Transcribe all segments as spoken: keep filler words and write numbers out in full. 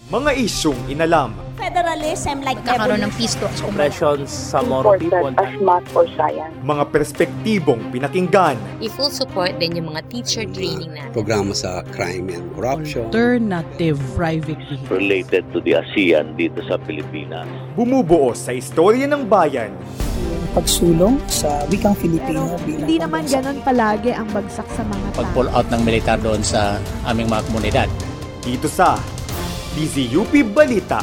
Mga isyung inalam. Federalism like Magkakaroon ng peace talks. Oppressions sa Moro people. As math or science. Mga perspektibong pinakinggan. I-full support din yung mga teacher training natin. Programa sa crime and corruption. Alternative private vehicle. Related to the ASEAN dito sa Pilipinas. Bumubuo sa istorya ng bayan. Pagsulong sa wikang Filipino bilang hindi naman ganun palagi ang bagsak sa mga tao. Pag-pull out ng militar doon sa aming mga komunidad. Dito sa D Z U P Balita.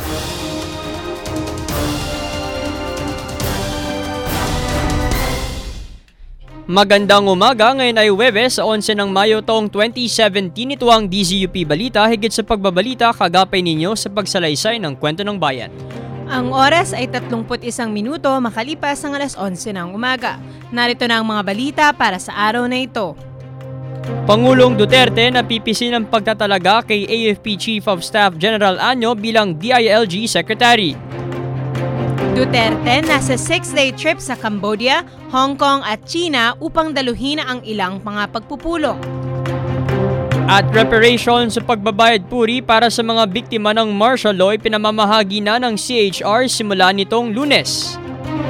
Magandang umaga, ngayon ay Huwebes sa eleven ng Mayo taong twenty seventeen. Ito ang D Z U P Balita, higit sa pagbabalita, kagapay ninyo sa pagsalaysay ng kwento ng bayan. Ang oras ay tatlongput isang minuto makalipas ang alas eleven ng umaga. Narito na ang mga balita para sa araw na ito. Pangulong Duterte napipisi ng pagtatalaga kay A F P Chief of Staff General Año bilang D I L G Secretary. Duterte nasa six-day trip sa Cambodia, Hong Kong at China upang daluhin ang ilang mga pagpupulong. At reparation sa pagbabayad puri para sa mga biktima ng martial law ay pinamamahagi na ng C H R simula nitong Lunes.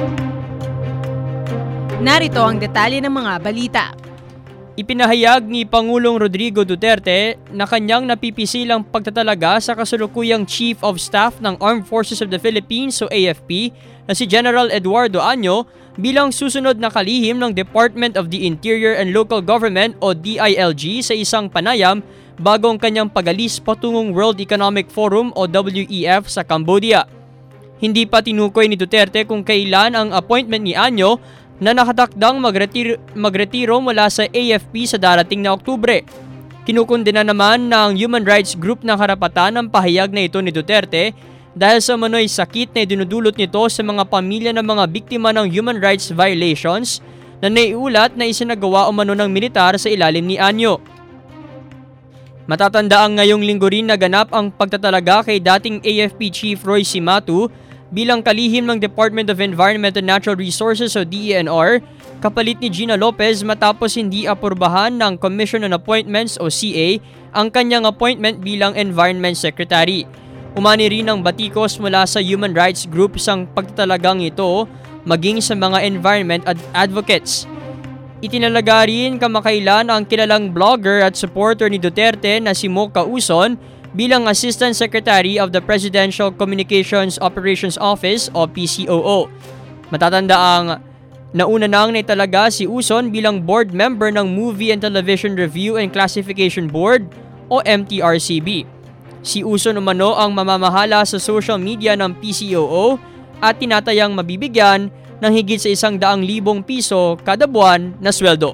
Narito ang detalye ng mga balita. Ipinahayag ni Pangulong Rodrigo Duterte na kanyang napipisilang pagtatalaga sa kasalukuyang Chief of Staff ng Armed Forces of the Philippines o A F P na si General Eduardo Año bilang susunod na kalihim ng Department of the Interior and Local Government o D I L G sa isang panayam bagong kanyang pagalis patungong World Economic Forum o W E F sa Cambodia. Hindi pa tinukoy ni Duterte kung kailan ang appointment ni Año na nakatakdang magretiro, magretiro mula sa A F P sa darating na Oktubre. Kinukundina naman ng human rights group na karapatan ang pahayag na ito ni Duterte dahil sa manoy sakit na dinudulot nito sa mga pamilya ng mga biktima ng human rights violations na naiulat na isinagawa umano ng militar sa ilalim ni Año. Matatanda ang ngayong linggo rin naganap ang pagtatalaga kay dating A F P Chief Roy Cimatu bilang kalihim ng Department of Environment and Natural Resources o D E N R, kapalit ni Gina Lopez matapos hindi apurbahan ng Commission on Appointments o C A ang kanyang appointment bilang Environment Secretary. Umani rin ang batikos mula sa human rights groups ang pagtatalagang ito maging sa mga environment ad- advocates. Itinalaga rin kamakailan ang kilalang blogger at supporter ni Duterte na si Mo Kauson bilang Assistant Secretary of the Presidential Communications Operations Office o P C O O. Matatanda ang nauna nang naitalaga si Uson bilang board member ng Movie and Television Review and Classification Board o M T R C B. Si Uson umano ang mamamahala sa social media ng P C O O at tinatayang mabibigyan ng higit sa isang daang libong piso kada buwan na sweldo.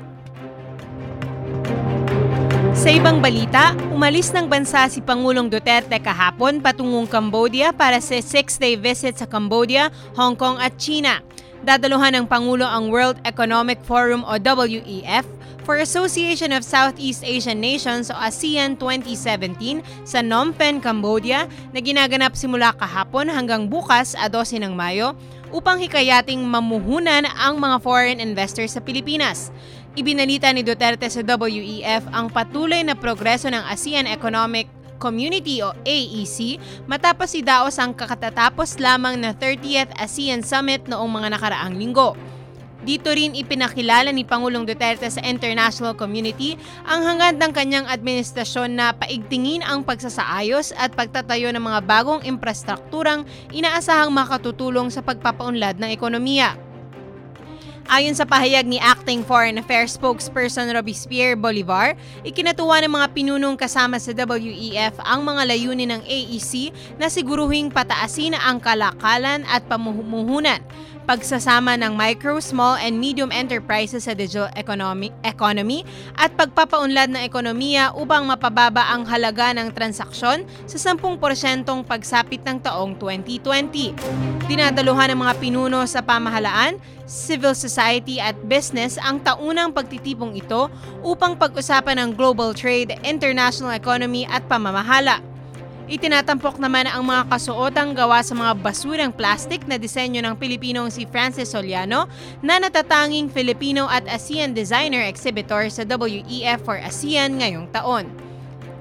Sa ibang balita, umalis ng bansa si Pangulong Duterte kahapon patungong Cambodia para sa six-day visit sa Cambodia, Hong Kong at China. Dadaluhan ng Pangulo ang World Economic Forum o W E F for Association of Southeast Asian Nations o ASEAN twenty seventeen sa Phnom Penh, Cambodia na ginaganap simula kahapon hanggang bukas, twelve ng Mayo, upang hikayating mamuhunan ang mga foreign investors sa Pilipinas. Ibinalita ni Duterte sa W E F ang patuloy na progreso ng ASEAN Economic Community o A E C matapos idaos ang kakatatapos lamang na thirtieth ASEAN Summit noong mga nakaraang linggo. Dito rin ipinakilala ni Pangulong Duterte sa international community ang hangad ng kanyang administrasyon na paigtingin ang pagsasaayos at pagtatayo ng mga bagong infrastrukturang inaasahang makatutulong sa pagpapaunlad ng ekonomiya. Ayon sa pahayag ni Acting Foreign Affairs Spokesperson Robespierre Bolivar, ikinatuwa ng mga pinunong kasama sa W E F ang mga layunin ng A E C na siguruhing pataasin ang kalakalan at pamumuhunan, pagsasama ng micro, small, and medium enterprises sa digital economy, economy at pagpapaunlad ng ekonomiya upang mapababa ang halaga ng transaksyon sa ten porsyentong pagsapit ng taong twenty twenty. Dinadaluhan ng mga pinuno sa pamahalaan, civil society at business ang taunang pagtitipong ito upang pag-usapan ang global trade, international economy at pamamahala. Itinatampok naman ang mga kasuotang gawa sa mga basurang plastic na disenyo ng Pilipinong si Francis Soliano na natatanging Filipino at ASEAN designer exhibitor sa W E F for ASEAN ngayong taon.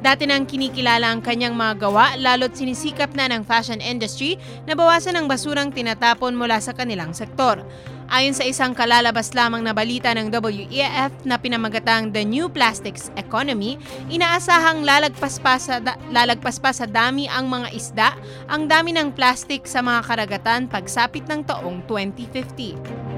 Dati nang kinikilala ang kanyang mga gawa, lalo't sinisikap na ng fashion industry na bawasan ang basurang tinatapon mula sa kanilang sektor. Ayon sa isang kalalabas lamang na balita ng W E F na pinamagatang The New Plastics Economy, inaasahang lalagpas pa sa, da- lalagpas pa sa dami ang mga isda, ang dami ng plastic sa mga karagatan pagsapit ng taong twenty fifty.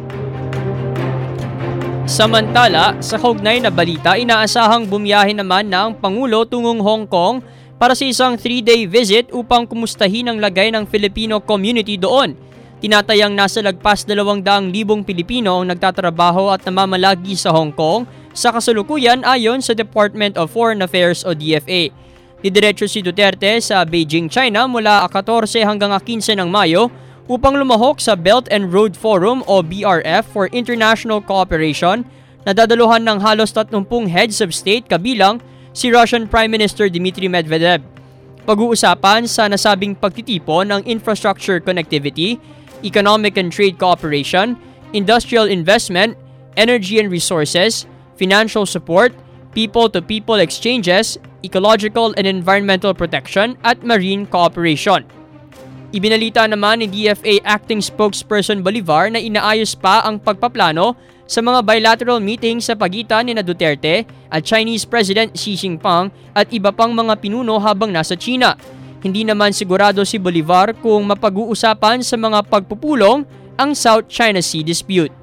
Samantala, sa kaugnay na balita, inaasahang bumiyahe naman na ang Pangulo tungong Hong Kong para sa isang three-day visit upang kumustahin ang lagay ng Filipino community doon. Tinatayang nasa lagpas dalawang daang libong Pilipino ang nagtatrabaho at namamalagi sa Hong Kong sa kasalukuyan ayon sa Department of Foreign Affairs o D F A. Didiretso si Duterte sa Beijing, China mula fourteen hanggang fifteen ng Mayo upang lumahok sa Belt and Road Forum o B R F for International Cooperation na dadaluhan ng halos tatlumpung heads of state kabilang si Russian Prime Minister Dmitry Medvedev. Pag-uusapan sa nasabing pagtitipon ng infrastructure connectivity, economic and trade cooperation, industrial investment, energy and resources, financial support, people-to-people exchanges, ecological and environmental protection, at marine cooperation. Ibinalita naman ni D F A Acting Spokesperson Bolivar na inaayos pa ang pagpaplano sa mga bilateral meetings sa pagitan ni Duterte at Chinese President Xi Jinping at iba pang mga pinuno habang nasa China. Hindi naman sigurado si Bolivar kung mapag-uusapan sa mga pagpupulong ang South China Sea dispute.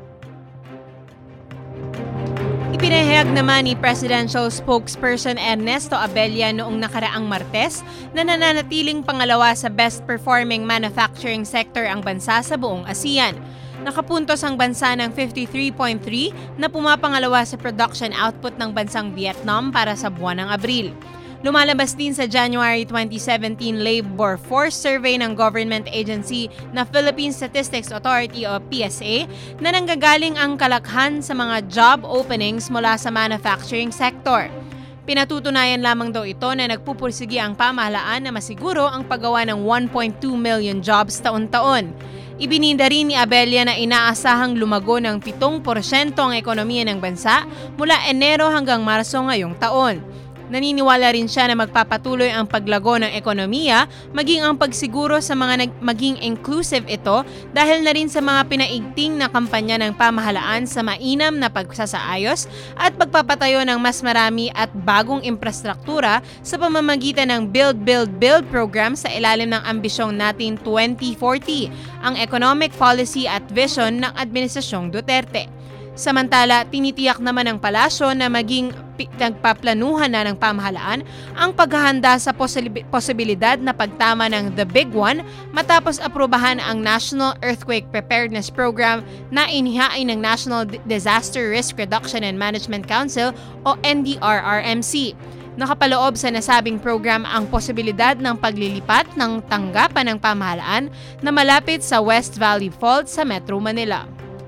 Ipinahayag naman ni Presidential Spokesperson Ernesto Abella noong nakaraang Martes na nananatiling pangalawa sa best-performing manufacturing sector ang bansa sa buong ASEAN. Nakapuntos ang bansa ng fifty-three point three na pumapangalawa sa production output ng bansang Vietnam para sa buwan ng Abril. Lumalabas din sa January twenty seventeen Labor Force Survey ng government agency na Philippine Statistics Authority o P S A na nanggagaling ang kalakhan sa mga job openings mula sa manufacturing sector. Pinatutunayan lamang daw ito na nagpupursige ang pamahalaan na masiguro ang paggawa ng one point two million jobs taon-taon. Ibininda rin ni Abella na inaasahang lumago ng seven percent ang ekonomiya ng bansa mula Enero hanggang Marso ngayong taon. Naniniwala rin siya na magpapatuloy ang paglago ng ekonomiya, maging ang pagsiguro sa mga nag- maging inclusive ito dahil na rin sa mga pinaigting na kampanya ng pamahalaan sa mainam na pagsasaayos at pagpapatayo ng mas marami at bagong infrastruktura sa pamamagitan ng Build, Build, Build program sa ilalim ng ambisyong natin twenty forty, ang economic policy at vision ng Administrasyong Duterte. Samantala, tinitiyak naman ng palasyo na maging nagpaplanuhan na ng pamahalaan ang paghahanda sa posib- posibilidad na pagtama ng The Big One matapos aprubahan ang National Earthquake Preparedness Program na inihain ng National Disaster Risk Reduction and Management Council o N D R R M C. Nakapaloob sa nasabing program ang posibilidad ng paglilipat ng tanggapan ng pamahalaan na malapit sa West Valley Fault sa Metro Manila.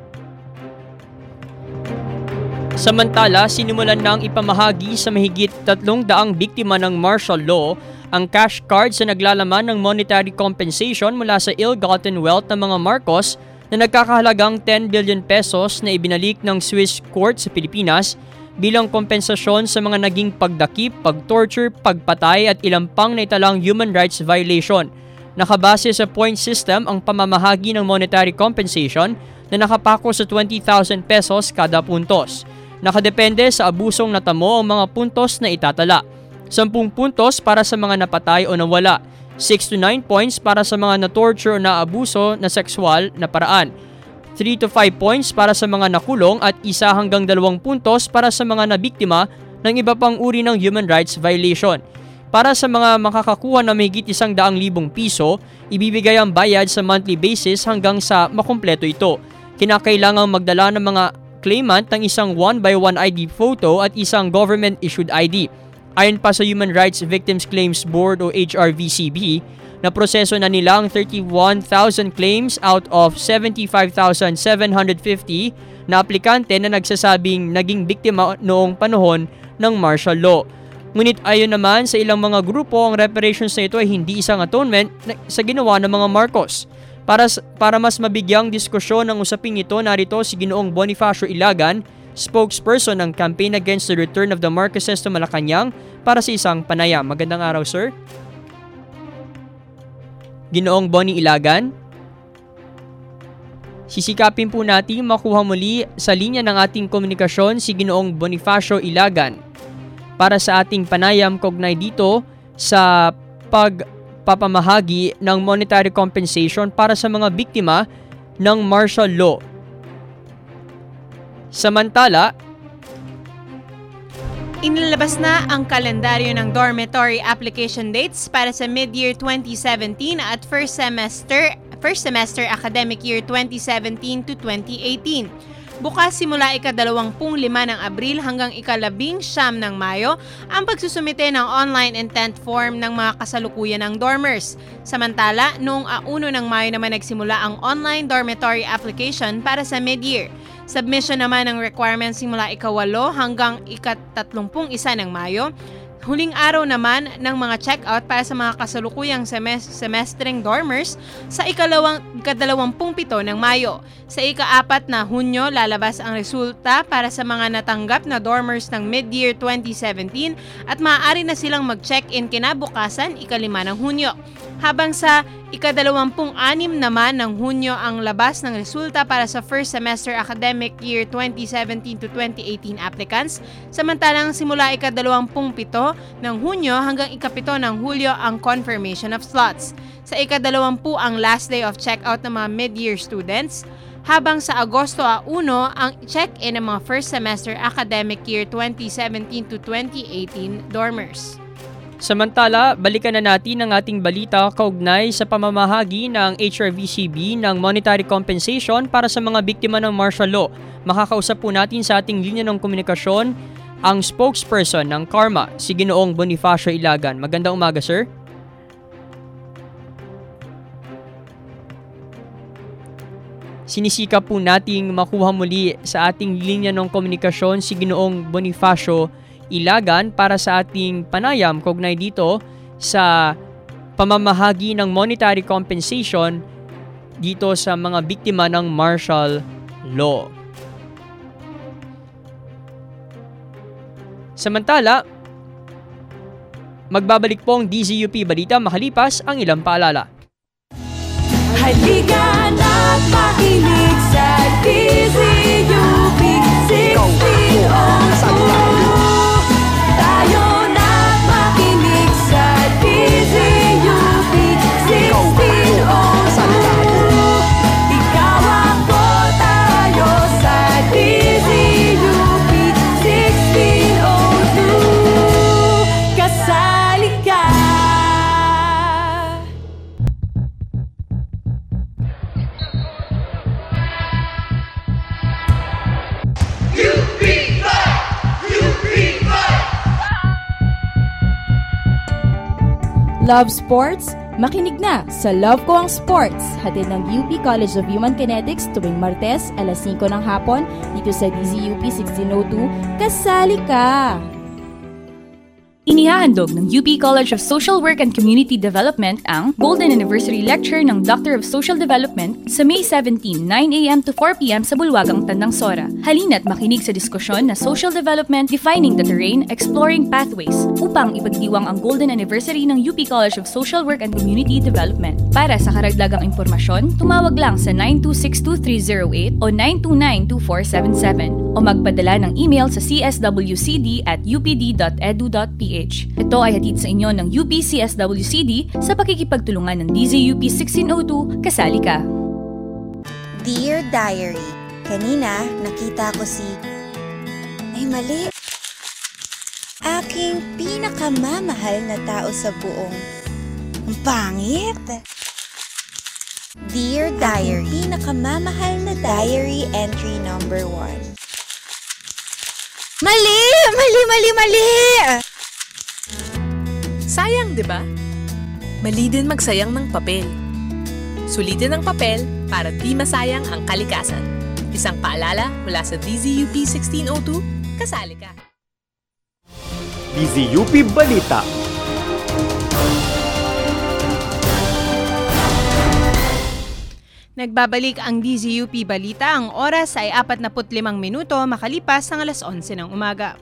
Samantala, sinimulan nang ipamahagi sa mahigit tatlong daang biktima ng martial law ang cash cards sa naglalaman ng monetary compensation mula sa ill-gotten wealth ng mga Marcos na nagkakahalagang ten billion pesos na ibinalik ng Swiss court sa Pilipinas bilang kompensasyon sa mga naging pagdakip, pagtorture, pagpatay at ilang pang naitalang human rights violation. Nakabase sa point system ang pamamahagi ng monetary compensation na nakapako sa twenty thousand pesos kada puntos. Nakadepende sa abusong natamo ang mga puntos na itatala. Sampung puntos para sa mga napatay o nawala. six to nine points para sa mga na-torture o na-abuso na sexual na paraan. three to five points para sa mga nakulong at isa hanggang dalawang puntos para sa mga nabiktima ng iba pang uri ng human rights violation. Para sa mga makakakuha na mahigit isang daang libong piso, ibibigay ang bayad sa monthly basis hanggang sa makumpleto ito. Kinakailangang magdala ng mga claimant ng isang one by one I D photo at isang government-issued I D. Ayon pa sa Human Rights Victims Claims Board o H R V C B, na proseso na nila ang thirty-one thousand claims out of seventy-five thousand seven hundred fifty na aplikante na nagsasabing naging biktima noong panahon ng martial law. Ngunit ayon naman sa ilang mga grupo, ang reparations na ito ay hindi isang atonement sa ginawa ng mga Marcos. Para, para mas mabigyang diskusyon ng usaping ito, narito si Ginoong Bonifacio Ilagan, spokesperson ng Campaign Against the Return of the Marcoses to Malacanang para sa isang panayam. Magandang araw, sir. Ginoong Bonnie Ilagan, sisikapin po natin makuha muli sa linya ng ating komunikasyon si Ginoong Bonifacio Ilagan para sa ating panayam kaugnay dito sa pagpapamahagi ng monetary compensation para sa mga biktima ng martial law. Samantala, inilabas na ang kalendaryo ng dormitory application dates para sa mid-year twenty seventeen at first semester first semester academic year twenty seventeen to twenty eighteen. Bukas simula ikadalawampung lima ng Abril hanggang ikalabing siyam ng Mayo ang pagsusumite ng online intent form ng mga kasalukuyan ng dormers. Samantala, noong uno ng Mayo naman nagsimula ang online dormitory application para sa mid-year. Submission naman ng requirements simula ikawalo hanggang ikatatlumpung isa ng Mayo. Huling araw naman ng mga check-out para sa mga kasalukuyang semes- semestreng dormers sa ikalawang, ikadalawampung pito ng Mayo. Sa ikaapat na Hunyo, lalabas ang resulta para sa mga natanggap na dormers ng mid-year twenty seventeen at maaari na silang mag-check-in kinabukasan ikalima ng Hunyo. Habang sa ikadalawampung anim naman ng Hunyo ang labas ng resulta para sa first semester academic year twenty seventeen to twenty eighteen applicants, samantalang simula ikadalawampung pito ng Hunyo hanggang ikapito ng Hulyo ang confirmation of slots. Sa ikadalawampu ang last day of checkout ng mga mid-year students, habang sa Agosto uno ang check-in ng mga first semester academic year twenty seventeen to twenty eighteen dormers. Samantala, balikan na natin ang ating balita kaugnay sa pamamahagi ng H R V C B ng monetary compensation para sa mga biktima ng martial law. Makakausap po natin sa ating linya ng komunikasyon ang spokesperson ng Karma, si Ginoong Bonifacio Ilagan. Magandang umaga, sir. Sinisikap po nating makuha muli sa ating linya ng komunikasyon si Ginoong Bonifacio Ilagan para sa ating panayam kaugnay dito sa pamamahagi ng monetary compensation dito sa mga biktima ng martial law. Samantala, magbabalik po ang D Z U P Balita makalipas ang ilang paalala. Halika na't makinig sa D Z U P sixteen oh two. Tayo na't makinig sa D Z U P sixteen oh two. Ikaw ako, tayo sa D Z U P sixteen oh two. Kasali ka. Love sports? Makinig na sa Love Ko Ang Sports, hatid ng U P College of Human Kinetics tuwing Martes, alas singko ng hapon, dito sa D Z U P sixteen oh two. Kasali ka! Inihahandog ng U P College of Social Work and Community Development ang Golden Anniversary Lecture ng Doctor of Social Development sa May seventeenth, nine a.m. to four p.m. sa Bulwagang Tandang Sora. Halina't makinig sa diskusyon na Social Development, Defining the Terrain, Exploring Pathways upang ipagdiwang ang Golden Anniversary ng U P College of Social Work and Community Development. Para sa karagdagang impormasyon, tumawag lang sa nine two six two three zero eight o nine two nine two four seven seven o magpadala ng email sa c s w c d at u p d dot e d u dot p h. Ito ay hatid sa inyo ng U P C S W C D sa pakikipagtulungan ng D Z U P sixteen oh two. Kasali ka! Dear Diary, kanina nakita ko si... Ay mali! Aking pinakamamahal na tao sa buong... Ang pangit! Dear Diary, aking pinakamamahal na diary entry number one. Mali! Mali! Mali! Mali! Sayang, di ba? Mali din magsayang ng papel. Sulitin ang papel para di masayang ang kalikasan. Isang paalala mula sa D Z U P sixteen oh two, kasali ka. D Z U P Balita. Nagbabalik ang D Z U P Balita. Ang oras ay apat na limang minuto makalipas ang alas onse ng umaga.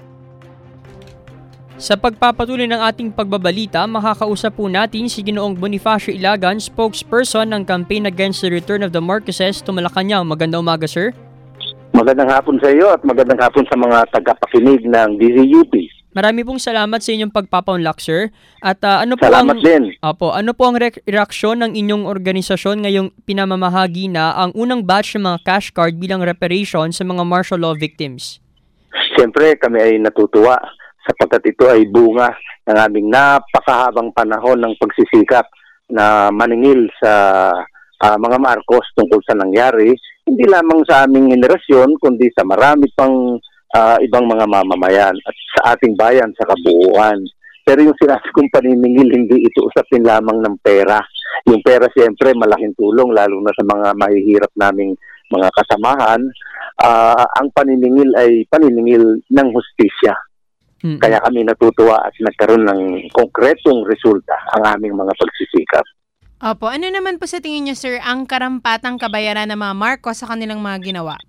Sa pagpapatuloy ng ating pagbabalita, makakausap po natin si Ginoong Bonifacio Ilagan, spokesperson ng campaign against the return of the Marcoses to Malacanang. Magandang umaga, sir. Magandang hapon sa iyo at magandang hapon sa mga tagapakinig ng D Z U P. Marami pong salamat sa inyong pagpapaunlak, sir. At uh, ano po salamat ang din. Apo, ano po ang re- reaksyon ng inyong organisasyon ngayong pinamamahagi na ang unang batch ng mga cash card bilang reparation sa mga martial law victims? Siyempre, kami ay natutuwa sapagkat ito ay bunga ng aming napakahabang panahon ng pagsisikap na maningil sa uh, mga Marcos tungkol sa nangyari, hindi lamang sa aming henerasyon, kundi sa marami pang uh, ibang mga mamamayan at sa ating bayan sa kabuuan. Pero yung sinabi kong paniningil, hindi ito usapin lamang ng pera. Yung pera siyempre malaking tulong, lalo na sa mga mahihirap naming mga kasamahan. Uh, ang paniningil ay paniningil ng hustisya. Mm-hmm. Kaya kami natutuwa at nagkaroon ng konkretong resulta ang aming mga pagsisikap. Opo, ano naman po sa tingin niyo, sir, ang karampatang kabayaran ng mga Marcos sa kanilang mga ginawa?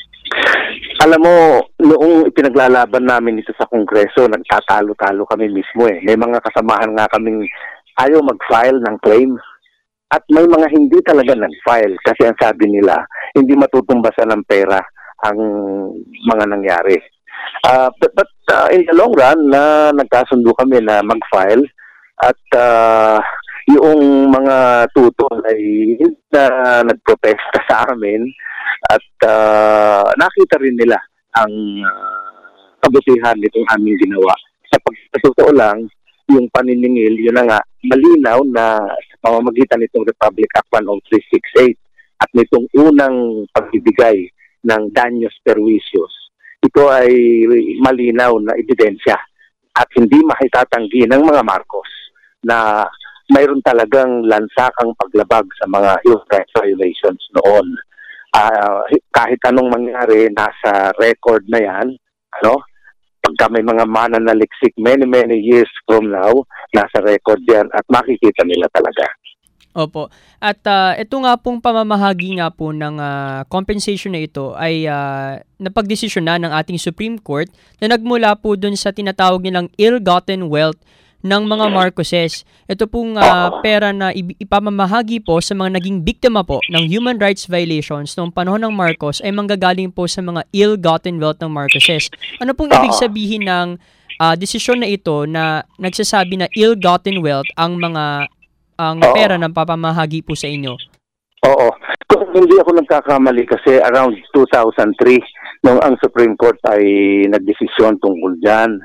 Alam mo, noong ipinaglalaban namin ito sa Kongreso, nagtatalo-talo kami mismo eh. May mga kasamahan nga kaming ayaw mag-file ng claim. At may mga hindi talaga nag-file kasi ang sabi nila, hindi matutumbasan ng pera ang mga nangyari. Uh, but but uh, in the long run, na uh, nagkasundo kami na mag-file at uh, yung mga tutol ay uh, nagprotesta sa amin at uh, nakita rin nila ang uh, kabutihan nitong aming ginawa. Sa pagkatotoo lang, yung paniningil, yun na nga, malinaw na sa pamamagitan nitong Republic Act one oh three sixty-eight at nitong unang pagbibigay ng daños perjuicios, ito ay malinaw na ebidensya at hindi makitatanggi ng mga Marcos na mayroon talagang lansakang paglabag sa mga human rights violations noon. Uh, kahit anong mangyari, nasa record na yan. Ano? Pagka may mga mananaliksik many, many years from now, nasa record yan at makikita nila talaga. Opo. At uh, ito nga pong pamamahagi nga po ng uh, compensation na ito ay uh, napagdesisyon na ng ating Supreme Court na nagmula po dun sa tinatawag nilang ill-gotten wealth ng mga Marcoses. Ito pong uh, pera na ipamamahagi po sa mga naging biktima po ng human rights violations noong panahon ng Marcos ay manggagaling po sa mga ill-gotten wealth ng Marcoses. Ano pong ibig sabihin ng uh, desisyon na ito na nagsasabi na ill-gotten wealth ang mga ang Oo. pera ng papamahagi po sa inyo? Oo. Kung hindi ako nagkakamali kasi around two thousand three nung ang Supreme Court ay nagdesisyon tungkol dyan.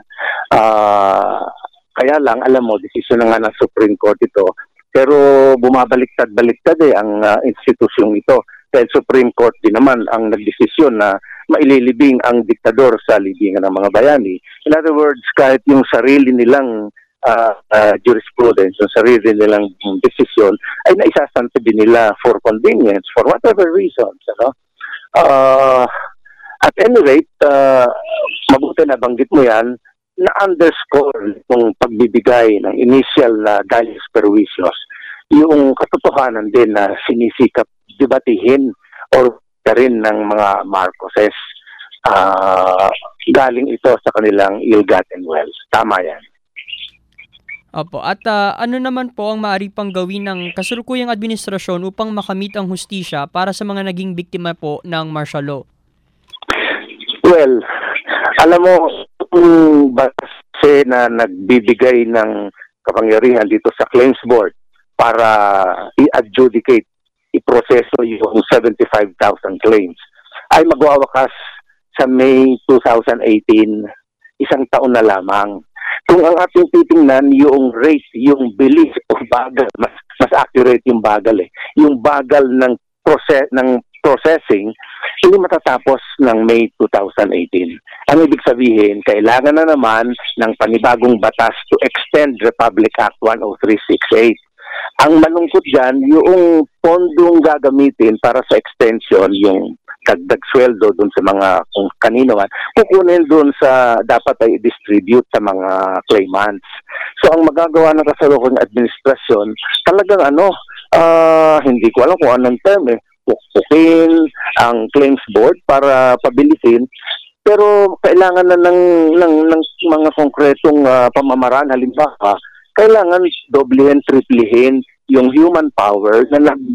Uh, kaya lang, alam mo, desisyon na nga ng Supreme Court ito. Pero bumabaliktad-baliktad eh ang uh, institusyong ito. Dahil Supreme Court din naman ang nagdesisyon na maililibing ang diktador sa libingan ng mga bayani. In other words, kahit yung sarili nilang Uh, uh, jurisprudence, yung sarili nilang desisyon ay naisasantabi nila for convenience, for whatever reasons. Ano? Uh, at any rate, uh, mabuti na banggit mo yan, na-underscore yung pagbibigay ng initial na uh, daños perjuicios, yung katotohanan din na sinisikap debatihin or rin ng mga Marcoses. Uh, galing ito sa kanilang ill-gotten wealth. Tama yan. Opo. At uh, ano naman po ang maaari pang gawin ng kasalukuyang administrasyon upang makamit ang hustisya para sa mga naging biktima po ng martial law? Well, alam mo, yung base na nagbibigay ng kapangyarihan dito sa Claims Board para i-adjudicate, i-proseso yung seventy-five thousand claims, ay magwawakas sa May twenty eighteen, isang taon na lamang. Kung ang ating titingnan, yung rate, yung bilis o bagal, mas, mas accurate yung bagal eh. Yung bagal ng, process, ng processing, hindi matatapos ng May twenty eighteen. Ang ibig sabihin, kailangan na naman ng panibagong batas to extend Republic Act one oh three sixty-eight. Ang malungkot dyan, yung pondong gagamitin para sa extension, yung dagdag sweldo dun sa mga kung kanino man, kukunin dun sa dapat ay distribute sa mga claimants. So ang magagawa ng kasalukuyang administrasyon, talagang ano, uh, hindi ko alam kung anong term eh, pukpukin ang claims board para pabilisin. Pero kailangan na ng, ng, ng mga konkretong uh, pamamaraan. Halimbawa, kailangan doblehin, triplihin yung human power na nag,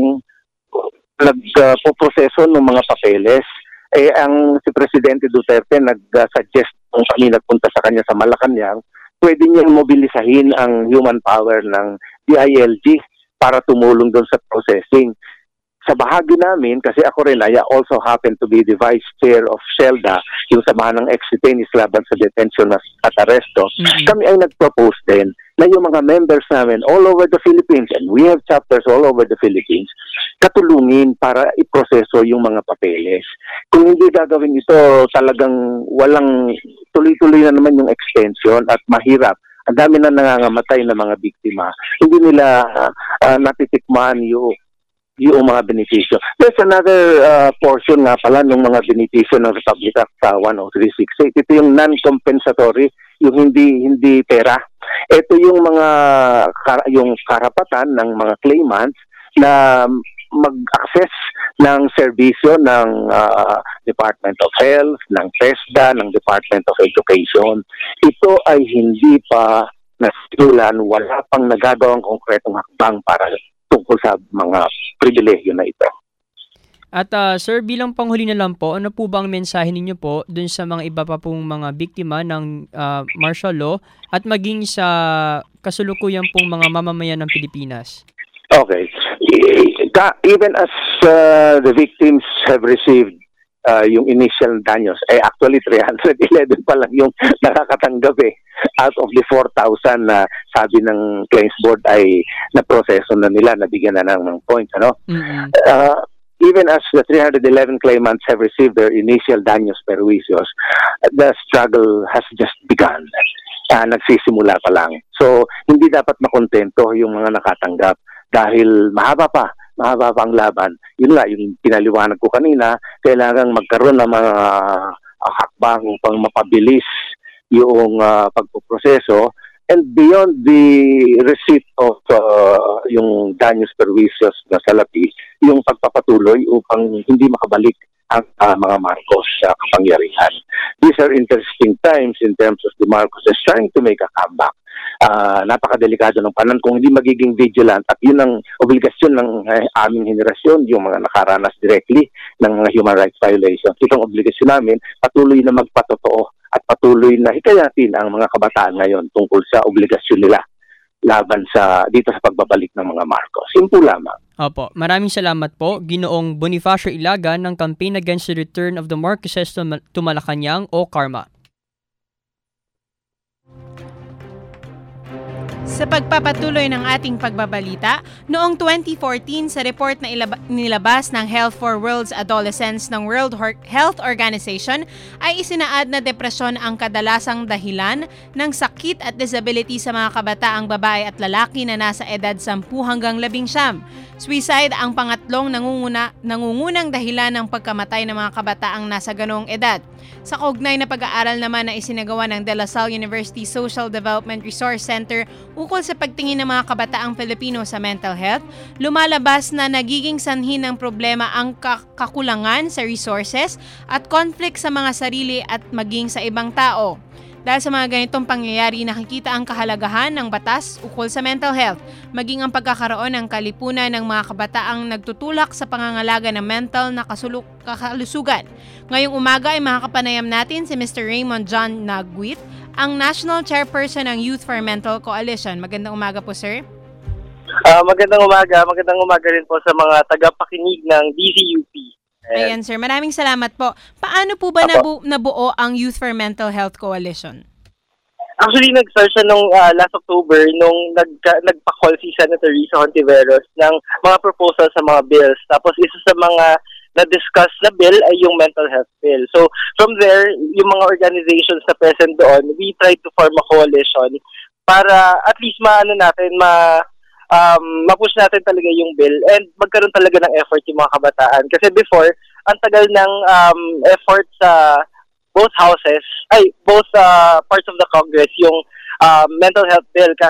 nagpoproseso uh, ng mga papeles. Eh, ang si Presidente Duterte nag-suggest kung kami nagpunta sa kanya sa Malacanang, pwede niyang mobilisahin ang human power ng D I L G para tumulong doon sa processing. Sa bahagi namin, kasi ako rin, I also happen to be the vice chair of SHELDA, yung samahan ng ex-detainees laban sa detention at arresto, mm-hmm. kami ay nag-propose din na yung mga members namin all over the Philippines, and we have chapters all over the Philippines, katulungin para iproseso yung mga papeles. Kung hindi gagawin ito, talagang walang tuloy-tuloy na naman yung extension at mahirap. Ang dami na nangangamatay na mga biktima. Hindi nila uh, uh, natitikman yung yung mga benepisyo. There's another uh, portion nga pala ng mga benepisyo ng Republic Act uh, one oh three sixty-eight. Ito yung non-compensatory, yung hindi hindi pera. Ito yung mga kar- yung karapatan ng mga claimants na mag-access ng serbisyo ng uh, Department of Health, ng TESDA, ng Department of Education. Ito ay hindi pa nasimulan, wala pang nagagawang konkretong hakbang para tungkol sa mga pribilehyo na ito. At uh, sir, bilang panghuli na lang po, ano po ba ang mensahe ninyo po dun sa mga iba pa pong mga biktima ng uh, martial law at maging sa kasalukuyan pong mga mamamayan ng Pilipinas? Okay. Even as uh, the victims have received uh, yung initial danyos, eh actually three hundred eleven pa lang yung nakakatanggap eh. Out of the four thousand na uh, sabi ng claims board ay na-proseso na nila, nabigyan na ng points, ano? Mm-hmm. Uh, even as the three hundred eleven claimants have received their initial daños perjuicios, the struggle has just begun. Uh, nagsisimula pa lang. So, hindi dapat makontento yung mga nakatanggap dahil mahaba pa, mahaba pa ang laban. Yun nga, yung pinaliwanag ko kanina, kailangan magkaroon ng mga uh, hakbang upang mapabilis yung uh, pagpoproseso, and beyond the receipt of uh, yung daños perjuicios na salapi, yung pagpapatuloy upang hindi makabalik ang uh, mga Marcos sa uh, kapangyarihan. These are interesting times in terms of the Marcos is trying to make a comeback. Uh, napakadelikado ng panan kung hindi magiging vigilant, at yun ang obligasyon ng eh, aming henerasyon, yung mga nakaranas directly ng mga human rights violations. Itong obligasyon namin, patuloy na magpatotoo at patuloy na hikayatin ang mga kabataan ngayon tungkol sa obligasyon nila laban sa dito sa pagbabalik ng mga Marcos. Simple lamang. Opo. Maraming salamat po, Ginoong Bonifacio Ilagan ng Campaign Against the Return of the Marcoses to Malacanang o CARMA. Sa pagpapatuloy ng ating pagbabalita, noong twenty fourteen sa report na ilab- nilabas ng Health for World's Adolescents ng World Health Organization ay isinaad na depresyon ang kadalasang dahilan ng sakit at disability sa mga kabataang babae at lalaki na nasa edad sampu hanggang labing siyam. Suicide ang pangatlong nangunguna, nangungunang dahilan ng pagkamatay ng mga kabataang nasa ganoong edad. Sa kaugnay na pag-aaral naman na isinagawa ng De La Salle University Social Development Resource Center ukol sa pagtingin ng mga kabataang Pilipino sa mental health, lumalabas na nagiging sanhi ng problema ang kakulangan sa resources at conflict sa mga sarili at maging sa ibang tao. Dahil sa mga ganitong pangyayari, nakikita ang kahalagahan ng batas ukol sa mental health, maging ang pagkakaroon ng kalipunan ng mga kabataang nagtutulak sa pangangalaga ng mental na kasuluk- kakalusugan. Ngayong umaga ay makakapanayam natin si Mister Raymond John Nagwit, ang National Chairperson ng Youth for Mental Coalition. Magandang umaga po, sir. Uh, magandang umaga. Magandang umaga rin po sa mga tagapakinig ng D Z U P. Ayan, sir. Maraming salamat po. Paano po ba nabu- nabuo ang Youth for Mental Health Coalition? Actually, nag-start siya nung uh, last October nung nagka- nagpa-call si Senator Risa Hontiveros ng mga proposal sa mga bills. Tapos isa sa mga na-discuss na bill ay yung mental health bill. So, from there, yung mga organizations na present doon, we tried to form a coalition para at least maano natin, ma... Um, mapush natin talaga yung bill and magkaroon talaga ng effort yung mga kabataan. Kasi before, ang tagal ng um, effort sa both houses, ay, both uh, parts of the Congress, yung uh, mental health bill. Kaso,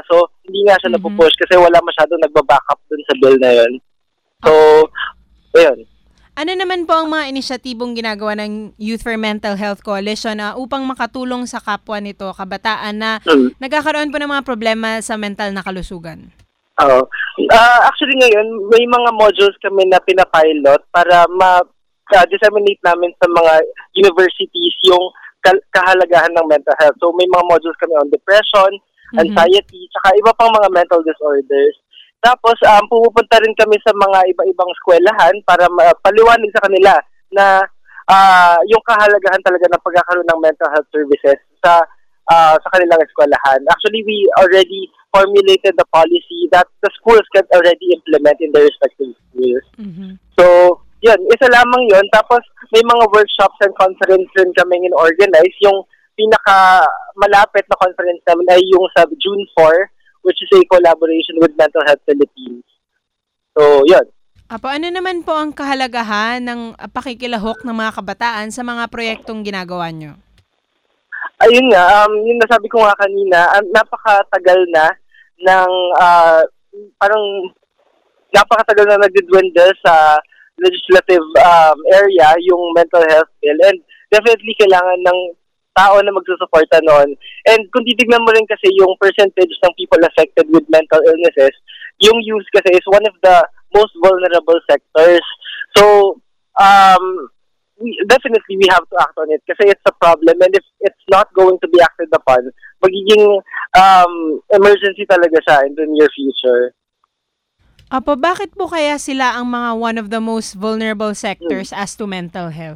hindi nga siya mm-hmm. napupush kasi wala masyadong nagba-backup dun sa bill na yun. So, okay. ayun. Ano naman po ang mga inisyatibong ginagawa ng Youth for Mental Health Coalition uh, upang makatulong sa kapwa nito, kabataan na mm. nagkakaroon po ng mga problema sa mental na kalusugan? Oo. Uh, actually ngayon, may mga modules kami na pinapilot para ma-disseminate uh, namin sa mga universities yung kahalagahan ng mental health. So may mga modules kami on depression, mm-hmm. anxiety, tsaka iba pang mga mental disorders. Tapos, um, pumupunta rin kami sa mga iba-ibang eskwelahan para uh, paliwanag sa kanila na uh, yung kahalagahan talaga ng pagkakaroon ng mental health services sa uh, sa kanilang eskwelahan. Actually, we already formulated the policy that the schools can already implement in their respective schools. Mm-hmm. So, yun, isa lamang yun. Tapos, may mga workshops and conference rin kami in-organize. Yung pinaka malapit na conference namin ay yung sa June fourth, which is a collaboration with Mental Health Philippines. So, yun. Apo, ano naman po ang kahalagahan ng pakikilahok ng mga kabataan sa mga proyektong ginagawa nyo? Ayun nga, um, yung nasabi ko nga kanina, um, napakatagal na ng, uh, parang, napakatagal na nagdidwendel sa legislative um, area yung mental health bill. And definitely kailangan ng tao na magsusuporta noon. And kung titignan mo rin kasi yung percentage ng people affected with mental illnesses, yung youth kasi is one of the most vulnerable sectors. So, um, we, definitely we have to act on it kasi it's a problem, and if it's not going to be acted upon, magiging um, emergency talaga siya in the near future. Apo, bakit po kaya sila ang mga one of the most vulnerable sectors hmm. as to mental health?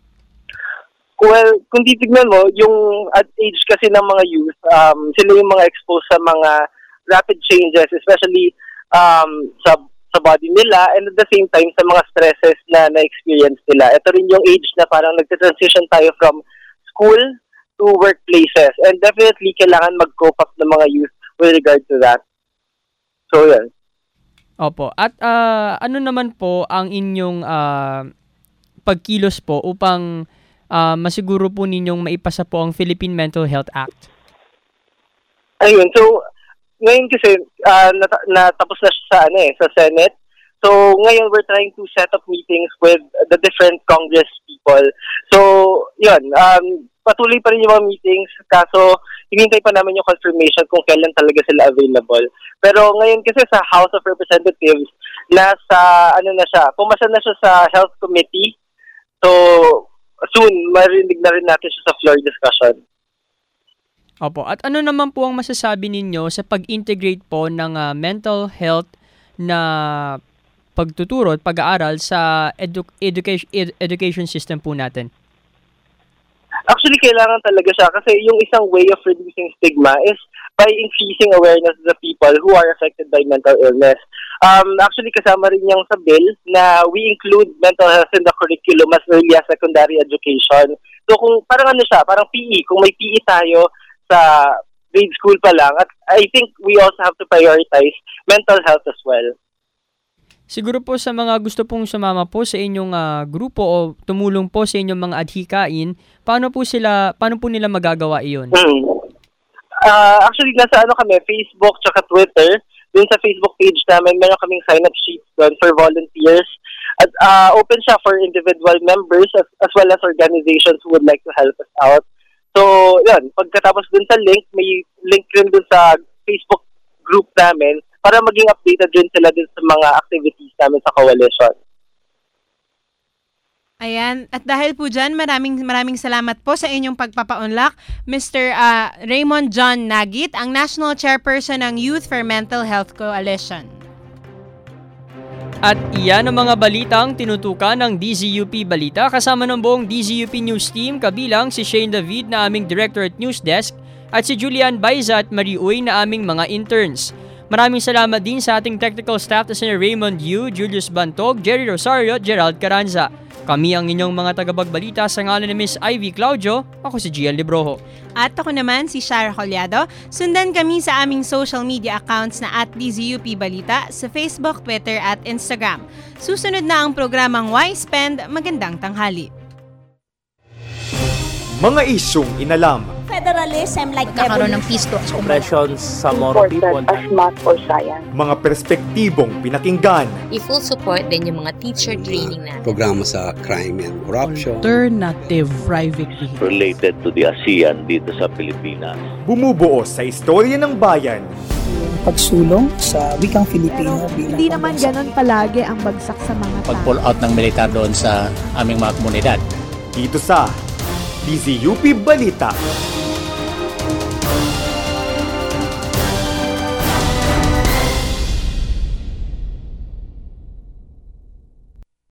Well, kung titignan mo, yung at age kasi ng mga youth, um, sila yung mga exposed sa mga rapid changes, especially um, sa sa body nila, and at the same time sa mga stresses na na-experience nila. Ito rin yung age na parang nagtransition tayo from school to workplaces, and definitely kailangan mag-cope up ng mga youth with regard to that. So, yan. Opo. At uh, ano naman po ang inyong uh, pagkilos po upang Uh, masiguro po ninyong maipasa po ang Philippine Mental Health Act? Ayun, so ngayon kasi uh, nat- natapos na siya sa, ano, eh, sa Senate. So ngayon we're trying to set up meetings with the different Congress people. So yun, um, patuloy pa rin yung mga meetings, kaso hinintay pa namin yung confirmation kung kailan talaga sila available. Pero ngayon kasi sa House of Representatives, nasa ano na siya, pumasa na siya sa Health Committee. So soon, marinig na rin natin siya sa floor discussion. Opo. At ano naman po ang masasabi ninyo sa pag-integrate po ng uh, mental health na pagtuturo at pag-aaral sa edu- education, ed- education system po natin? Actually, kailangan talaga siya kasi yung isang way of reducing stigma is by increasing awareness of the people who are affected by mental illness. Um, actually, kasama rin yung sa bill na we include mental health in the curriculum as early as secondary education. So, kung parang ano siya, parang P E, kung may P E tayo sa grade school pa lang, at I think we also have to prioritize mental health as well. Siguro po sa mga gusto pong sumama po sa inyong uh, grupo o tumulong po sa inyong mga adhikain, paano po sila, paano po nila magagawa iyon? Hmm. Uh, actually, nasa ano kami, Facebook tsaka Twitter. Dun sa Facebook page namin, meron kaming sign-up sheets doon for volunteers. At uh, open siya for individual members as, as well as organizations who would like to help us out. So, yun, pagkatapos dun sa link, may link rin dun sa Facebook group namin para maging updated din sila din sa mga activities namin sa coalition. Ayan. At dahil po dyan, maraming maraming salamat po sa inyong pagpapaunlak, Mister Uh, Raymond John Nagit, ang National Chairperson ng Youth for Mental Health Coalition. At iyan ang mga balitang tinutukan ng D Z U P Balita kasama ng buong D Z U P News Team, kabilang si Shane David na aming Director at News Desk at si Julian Baiza at Marie Uy na aming mga interns. Maraming salamat din sa ating technical staff na sina Raymond Yu, Julius Bantog, Jerry Rosario at Gerald Caranza. Kami ang inyong mga tagapagbalita sa ngalan ni Miss Ivy Claudio. Ako si Gian Libroho. At ako naman si Shara Collado. Sundan kami sa aming social media accounts na at D Z U P Balita sa Facebook, Twitter at Instagram. Susunod na ang programang Why Spend. Magandang tanghali. Mga isyong inalam. federalism like Magkakaroon ng peace talks. Oppressions sa Moro people. as math or science. Mga perspektibong pinakinggan. I-full support din yung mga teacher training natin. Programa sa crime and corruption. Alternative private vehicle. Related to the ASEAN dito sa Pilipinas. Bumubuo sa istorya ng bayan. Pagsulong sa wikang Filipino bilang Hindi naman ganun palagi ang bagsak sa mga tao. Pag-pull out ng militar doon sa aming mga komunidad. Dito sa D Z U P Balita.